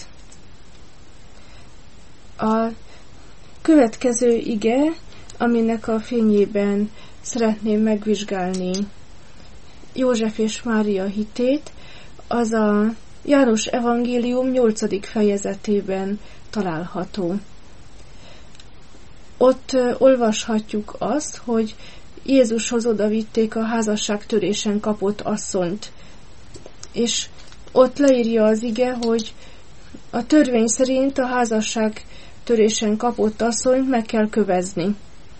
A következő ige, aminek a fényében szeretném megvizsgálni József és Mária hitét, az a János evangélium nyolcadik fejezetében található. Ott olvashatjuk azt, hogy Jézushoz odavitték a házasságtörésen kapott asszonyt, és ott leírja az ige, hogy a törvény szerint a házasságtörésen kapott asszonyt meg kell kövezni.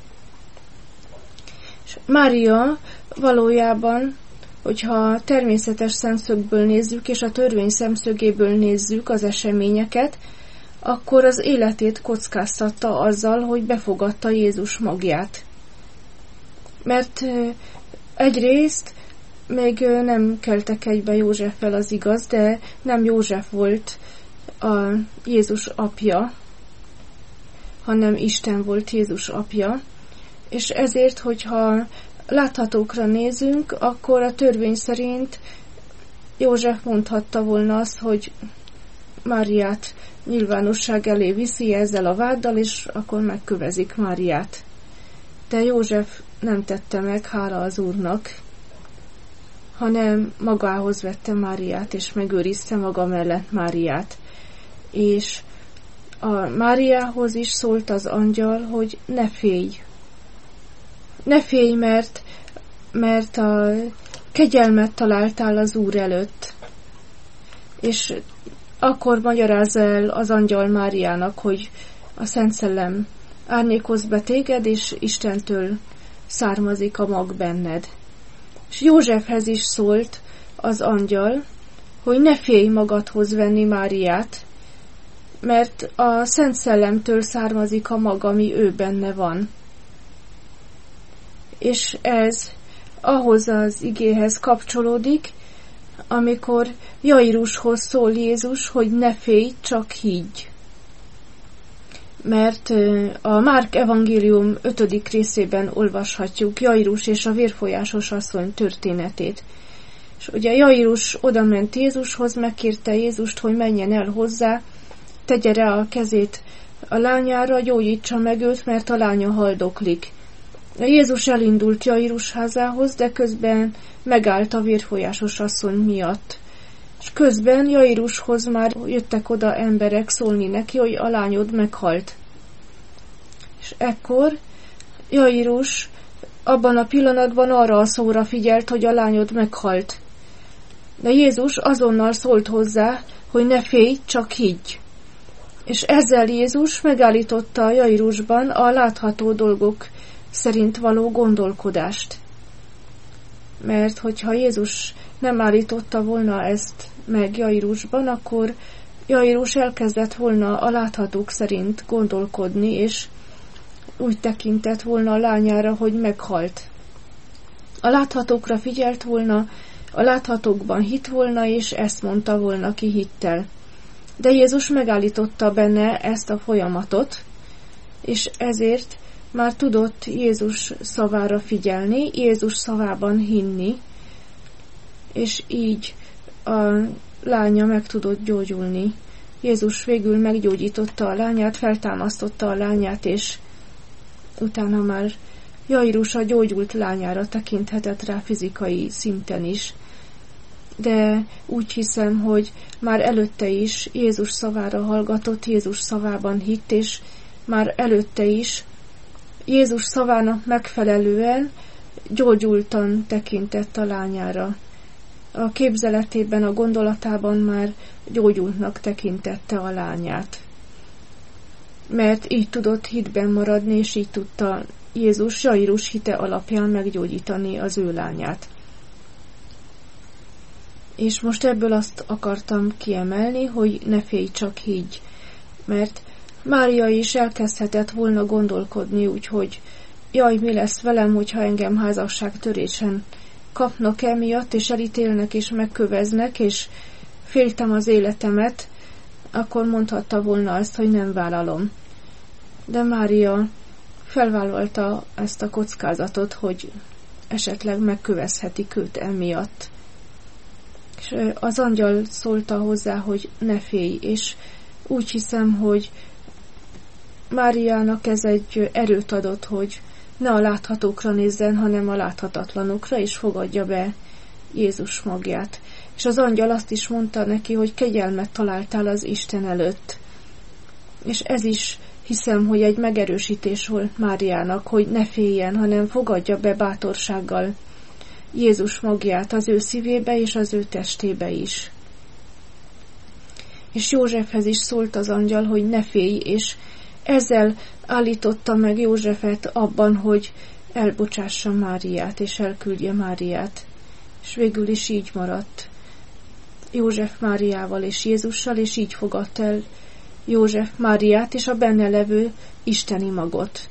És Mária valójában, hogyha természetes szemszögből nézzük, és a törvény szemszögéből nézzük az eseményeket, akkor az életét kockáztatta azzal, hogy befogadta Jézus magját. Mert egyrészt még nem keltek egybe Józseffel, az igaz, de nem József volt a Jézus apja, hanem Isten volt Jézus apja, és ezért, hogyha láthatókra nézünk, akkor a törvény szerint József mondhatta volna azt, hogy Máriát nyilvánosság elé viszi ezzel a váddal, és akkor megkövezik Máriát. De József nem tette meg, hála az Úrnak, hanem magához vette Máriát, és megőrizte maga mellett Máriát. És a Máriához is szólt az angyal, hogy ne félj. Ne félj, mert, mert a kegyelmet találtál az Úr előtt. És akkor magyarázza el az angyal Máriának, hogy a Szent Szellem árnyékoz be téged, és Istentől származik a mag benned. És Józsefhez is szólt az angyal, hogy ne félj magadhoz venni Máriát, mert a Szent Szellemtől származik a mag, ami ő benne van. és ez ahhoz az igéhez kapcsolódik, amikor Jairushoz szól Jézus, hogy ne félj, csak higgy. Mert a Márk evangélium ötödik részében olvashatjuk Jairus és a vérfolyásos asszony történetét. És ugye Jairus odament Jézushoz, megkérte Jézust, hogy menjen el hozzá, tegye rá a kezét a lányára, gyógyítsa meg őt, mert a lánya haldoklik. Jézus elindult Jairus házához, de közben megállt a vérfolyásos asszony miatt. És közben Jairushoz már jöttek oda emberek szólni neki, hogy a lányod meghalt. És ekkor Jairus abban a pillanatban arra a szóra figyelt, hogy a lányod meghalt. De Jézus azonnal szólt hozzá, hogy ne félj, csak higgy. És ezzel Jézus megállította Jairusban a látható dolgok szerint való gondolkodást. Mert hogyha Jézus nem állította volna ezt meg Jairusban, akkor Jairus elkezdett volna a láthatók szerint gondolkodni, és úgy tekintett volna a lányára, hogy meghalt. A láthatókra figyelt volna, a láthatókban hitt volna, és ezt mondta volna ki hittel. De Jézus megállította benne ezt a folyamatot, és ezért már tudott Jézus szavára figyelni, Jézus szavában hinni, és így a lánya meg tudott gyógyulni. Jézus végül meggyógyította a lányát, feltámasztotta a lányát, és utána már Jairus a gyógyult lányára tekinthetett rá fizikai szinten is. De úgy hiszem, hogy már előtte is Jézus szavára hallgatott, Jézus szavában hitt, és már előtte is Jézus szavának megfelelően gyógyultan tekintett a lányára. A képzeletében, a gondolatában már gyógyultnak tekintette a lányát. Mert így tudott hitben maradni, és így tudta Jézus Jairus hite alapján meggyógyítani az ő lányát. És most ebből azt akartam kiemelni, hogy ne félj, csak higgy. Mert Mária is elkezdhetett volna gondolkodni, úgyhogy jaj, mi lesz velem, hogyha engem házasságtörésen kapnak emiatt, és elítélnek, és megköveznek, és féltem az életemet, akkor mondhatta volna azt, hogy nem vállalom. De Mária felvállalta ezt a kockázatot, hogy esetleg megkövezhetik őt emiatt. És az angyal szólta hozzá, hogy ne félj, és úgy hiszem, hogy Máriának ez egy erőt adott, hogy ne a láthatókra nézzen, hanem a láthatatlanokra, és fogadja be Jézus magját. És az angyal azt is mondta neki, hogy kegyelmet találtál az Isten előtt. És ez is hiszem, hogy egy megerősítés volt Máriának, hogy ne féljen, hanem fogadja be bátorsággal Jézus magját az ő szívébe és az ő testébe is. És Józsefhez is szólt az angyal, hogy ne félj, és ezzel állította meg Józsefet abban, hogy elbocsássa Máriát, és elküldje Máriát. És végül is így maradt József Máriával és Jézussal, és így fogadta el József Máriát és a benne levő isteni magot.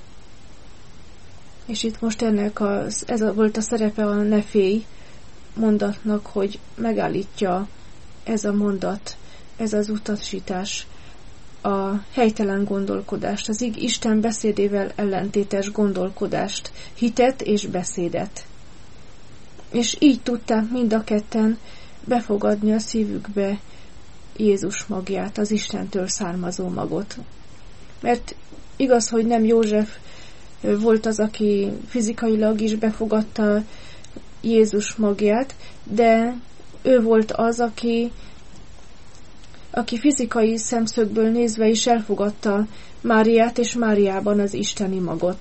És itt most ennek az, ez a, volt a szerepe a ne félj mondatnak, hogy megállítja ez a mondat, ez az utasítás, a helytelen gondolkodást, az Isten beszédével ellentétes gondolkodást, hitet és beszédet. És így tudták mind a ketten befogadni a szívükbe Jézus magját, az Istentől származó magot. Mert igaz, hogy nem József volt az, aki fizikailag is befogadta Jézus magját, de ő volt az, aki, aki fizikai szemszögből nézve is elfogadta Máriát, és Máriában az isteni magot.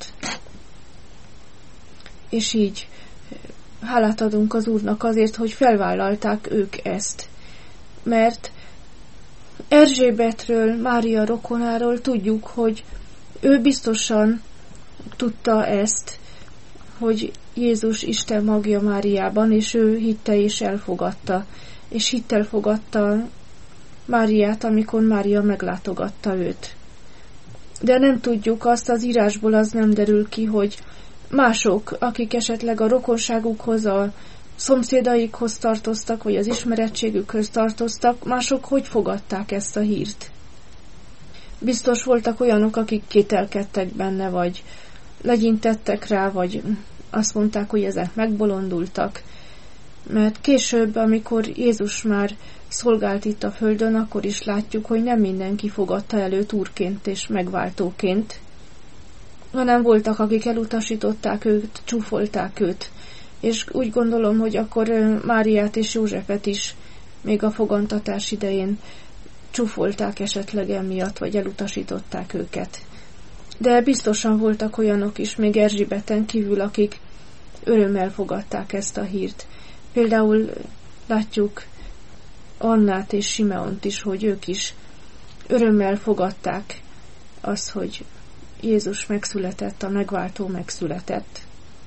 És így hálát adunk az Úrnak azért, hogy felvállalták ők ezt. Mert Erzsébetről, Mária rokonáról tudjuk, hogy ő biztosan tudta ezt, hogy Jézus Isten magja Máriában, és ő hitte és elfogadta, és hittel fogadta Máriát, amikor Mária meglátogatta őt. De nem tudjuk azt, az írásból az nem derül ki, hogy mások, akik esetleg a rokonságukhoz, a szomszédaikhoz tartoztak, vagy az ismerettségükhöz tartoztak, mások hogy fogadták ezt a hírt? Biztos voltak olyanok, akik kételkedtek benne, vagy legyintettek rá, vagy azt mondták, hogy ezek megbolondultak. Mert később, amikor Jézus már szolgált itt a földön, akkor is látjuk, hogy nem mindenki fogadta el őt úrként és megváltóként, hanem voltak, akik elutasították őt, csúfolták őt. És úgy gondolom, hogy akkor Máriát és Józsefet is még a fogantatás idején csúfolták esetleg emiatt, vagy elutasították őket. De biztosan voltak olyanok is, még Erzsébeten kívül, akik örömmel fogadták ezt a hírt. Például látjuk Annát és Simeont is, hogy ők is örömmel fogadták azt, hogy Jézus megszületett, a megváltó megszületett.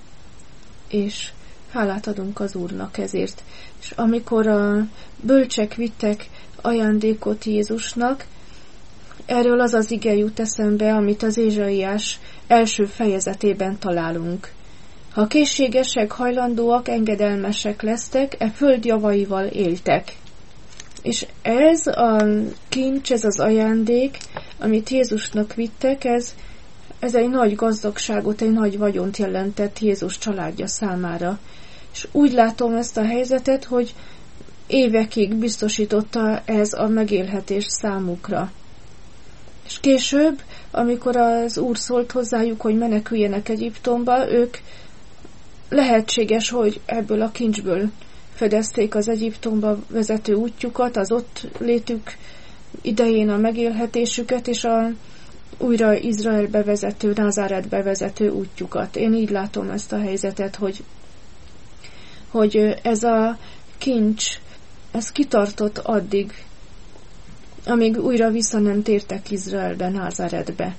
És hálát adunk az Úrnak ezért. És amikor a bölcsek vittek ajándékot Jézusnak, erről az az ige jut eszembe, amit az Ézsaiás első fejezetében találunk. Ha készségesek, hajlandóak, engedelmesek lesztek, e föld javaival éltek. És ez a kincs, ez az ajándék, amit Jézusnak vittek, ez, ez egy nagy gazdagságot, egy nagy vagyont jelentett Jézus családja számára. És úgy látom ezt a helyzetet, hogy évekig biztosította ez a megélhetés számukra. És később, amikor az Úr szólt hozzájuk, hogy meneküljenek Egyiptomba, ők lehetséges, hogy ebből a kincsből fedezték az Egyiptomba vezető útjukat, az ott létük idején a megélhetésüket, és a újra Izraelbe vezető, Názáretbe vezető útjukat. Én így látom ezt a helyzetet, hogy, hogy ez a kincs, ez kitartott addig, amíg újra vissza nem tértek Izraelbe, Názáretbe.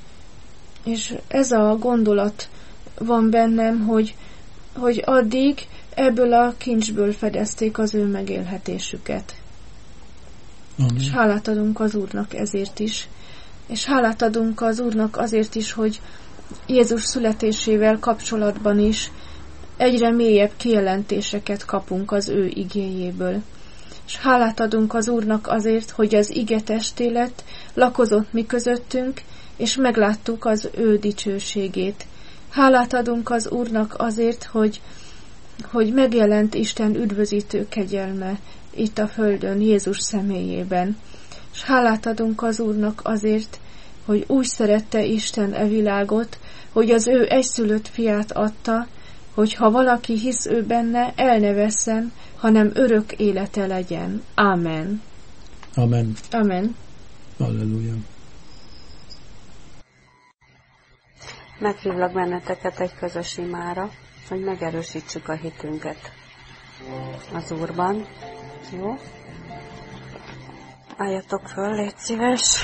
És ez a gondolat van bennem, hogy, hogy addig ebből a kincsből fedezték az ő megélhetésüket. Amen. És hálát adunk az Úrnak ezért is. És hálát adunk az Úrnak azért is, hogy Jézus születésével kapcsolatban is egyre mélyebb kijelentéseket kapunk az ő igéjéből. És hálát adunk az Úrnak azért, hogy az ige testé lett, lakozott mi közöttünk, és megláttuk az ő dicsőségét. Hálát adunk az Úrnak azért, hogy, hogy megjelent Isten üdvözítő kegyelme itt a földön, Jézus személyében. És hálát adunk az Úrnak azért, hogy úgy szerette Isten e világot, hogy az ő egyszülött fiát adta, hogy ha valaki hisz ő benne, el ne vesszen, hanem örök élete legyen. Ámen. Amen. Amen. Halleluja. Meghívlak benneteket egy közös imára, hogy megerősítsük a hitünket az Úrban. Jó? Álljatok föl, légy szíves,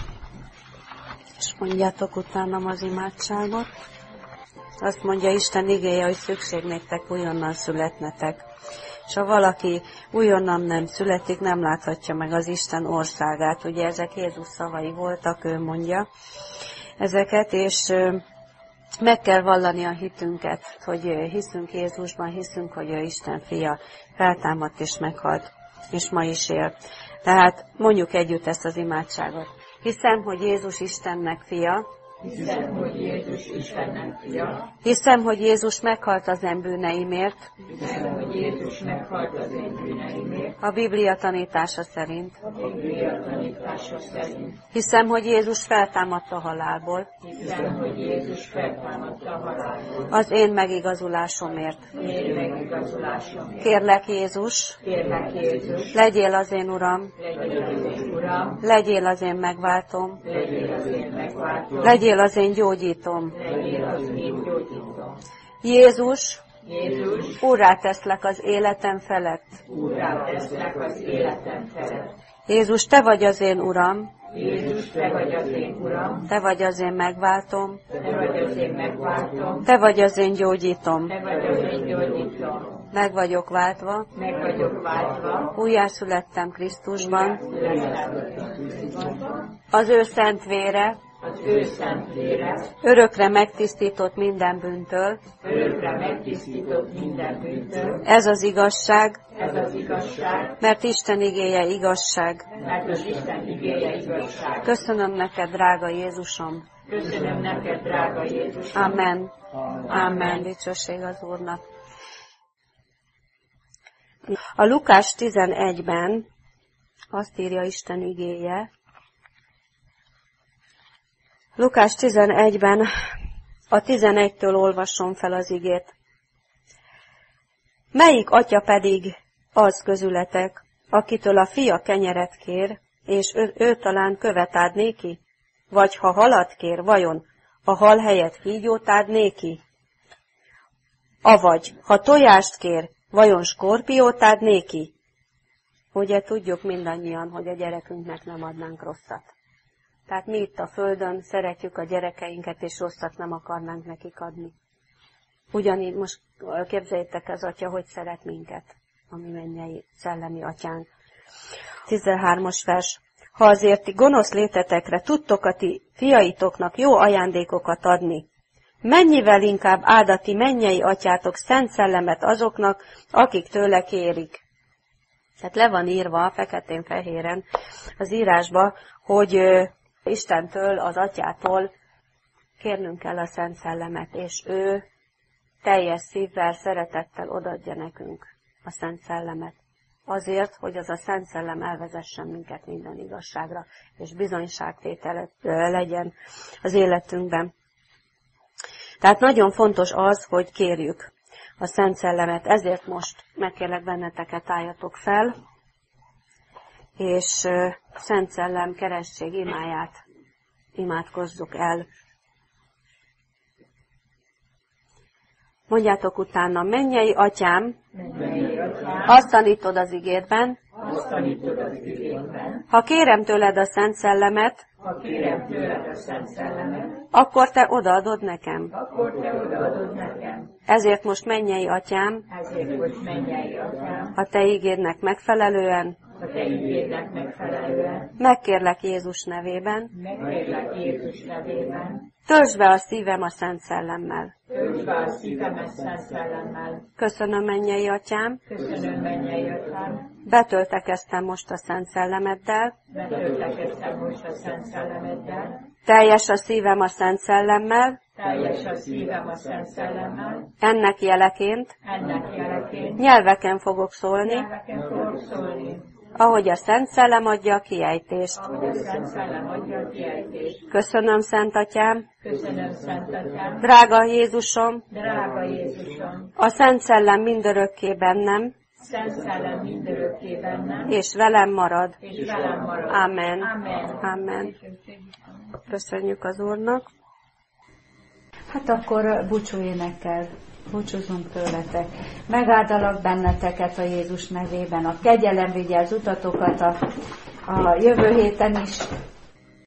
és mondjátok utánam az imádságot. Azt mondja Isten igéje, hogy szükség néktek újonnan születnetek. És ha valaki újonnan nem születik, nem láthatja meg az Isten országát. Ugye ezek Jézus szavai voltak, ő mondja ezeket, és meg kell vallani a hitünket, hogy hiszünk Jézusban, hiszünk, hogy ő Isten fia, feltámadt és meghalt, és ma is él. Tehát mondjuk együtt ezt az imádságot. Hiszem, hogy Jézus Istennek fia. Hiszem, hogy Jézus Istennek fia. Hiszem, hogy Jézus meghalt az én bűneimért. Hiszem, hogy Jézus meghalt az én bűneimért. A Biblia tanítása szerint. A Biblia tanítása szerint. Hiszem, hogy Jézus feltámadt a halálból. Hiszem, hogy Jézus feltámadt a halálból. Az én megigazulásomért. Én megigazulásomért. Kérlek Jézus. Kérlek Jézus. Legyél az én Uram. Legyél az én Uram. Legyél az én megváltom. Legyél az én megváltom. Legyél az én gyógyítom. Legyél az én gyógyítom. Jézus, Jézus, úrrá teszlek az életem felett. úrrá teszlek az életem felett. Jézus, te vagy az én Uram. Jézus, te vagy az én Uram. Te vagy az én megváltom. Te vagy az én megváltom. Te vagy az én gyógyítom. Te vagy az én gyógyítom. Meg vagyok váltva. Meg vagyok váltva. Újjászülettem Krisztusban. Újjászülettem Krisztusban. Az ő szent vére az ő szent lélek, örökre megtisztított minden bűntől, örökre megtisztított minden bűntől. Ez az igazság, Ez az igazság, mert Isten igéje igazság. mert az Isten igéje igazság. Köszönöm neked, drága Jézusom. Köszönöm neked, drága Jézus. Amen. Amen. Dicsőség az Úrnak. A Lukás tizenegyben azt írja Isten igéje, Lukás tizenegyben a tizenegytől olvasom fel az igét. Melyik atya pedig az közületek, akitől a fia kenyeret kér, és ő, ő talán követ ad néki? Vagy ha halat kér, vajon a hal helyett kígyót ad néki? Avagy, ha tojást kér, vajon skorpiót ad néki? Ugye tudjuk mindannyian, hogy a gyerekünknek nem adnánk rosszat. Tehát mi itt a Földön szeretjük a gyerekeinket, és rosszat nem akarnánk nekik adni. Ugyanígy most képzeljétek az atya, hogy szeret minket, a mi mennyei szellemi atyánk. tizenhármas vers. Ha azért ti gonosz létetekre tudtok a ti fiaitoknak jó ajándékokat adni, mennyivel inkább áld a ti mennyei atyátok szent szellemet azoknak, akik tőle kérik. Tehát le van írva feketén-fehéren az írásba, hogy Istentől, az atyától kérnünk kell a szent szellemet, és ő teljes szívvel, szeretettel odaadja nekünk a szent szellemet. Azért, hogy az a szent szellem elvezessen minket minden igazságra, és bizonyságtétel legyen az életünkben. Tehát nagyon fontos az, hogy kérjük a szent szellemet. Ezért most megkérlek benneteket, álljatok fel, és szent szellem keresztség imáját imádkozzuk el. Mondjátok utána, mennyei atyám, mennyei atyám, azt tanítod az igédben, azt tanítod az igédben, ha kérem tőled a szent szellemet, ha kérem tőled a szent szellemet, akkor te odaadod nekem. akkor te odaadod nekem. Ezért most mennyei atyám, Ezért most mennyei atyám, a te igédnek megfelelően, a te igédnek megfelelően, megkérlek Jézus nevében, megkérlek Jézus nevében, töltsd be a szívem a szent szellemmel. töltsd be a szívemet szent szellemmel. Köszönöm, mennyei atyám, Köszönöm, mennyei atyám, betöltekeztem most a szent szellemeddel, betöltekeztem most a szent szellemeddel, teljes a szívem a szent szellemmel, teljes a szívem a szent szellemmel, ennek jeleként ennek jeleként nyelveken fogok szólni, nyelveken fogok szólni, ahogy a szent szellem adja a kiejtést. ahogy a szent szellem adja a kiejtést. Köszönöm, Szent Atyám, Köszönöm, Szent Atyám, drága Jézusom, drága Jézusom, a Szent Szellem mindörökké bennem, Szent Szellem mindörökké bennem, és velem marad. és velem marad. Amen. Amen. Amen. Köszönjük az Úrnak. Hát akkor búcsú énekkel búcsúzunk tőletek. Megáldalak benneteket a Jézus nevében. A kegyelem vigye az utatokat a, a jövő héten is.